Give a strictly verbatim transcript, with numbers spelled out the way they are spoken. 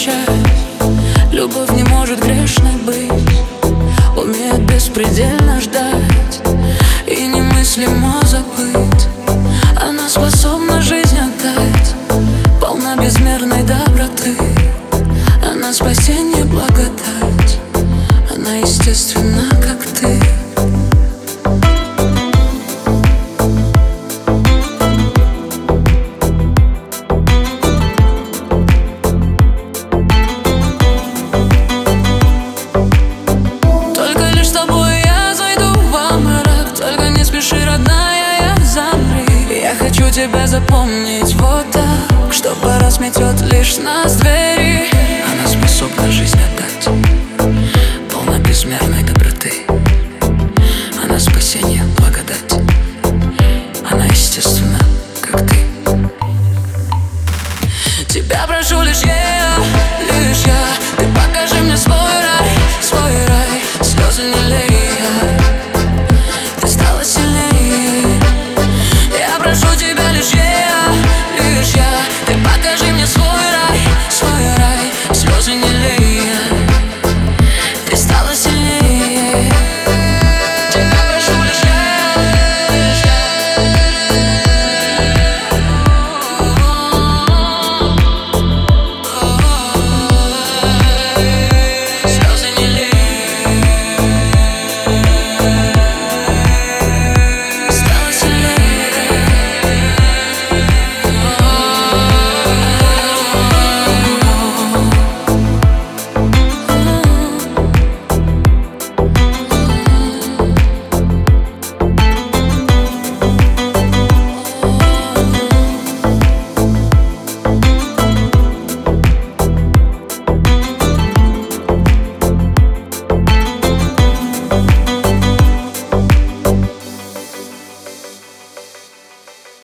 прощать. Любовь не может грешной быть, умеет беспредельно ждать и немыслимо забыть. Она способна жизнь отдать, полна безмерной доброты. Она спасение, благодать, она естественна, как ты. Только лишь с тобой я зайду во мрак, только не спеши, родная, я замри. Я хочу тебя запомнить вот так, что пора сметет лишь нас двери.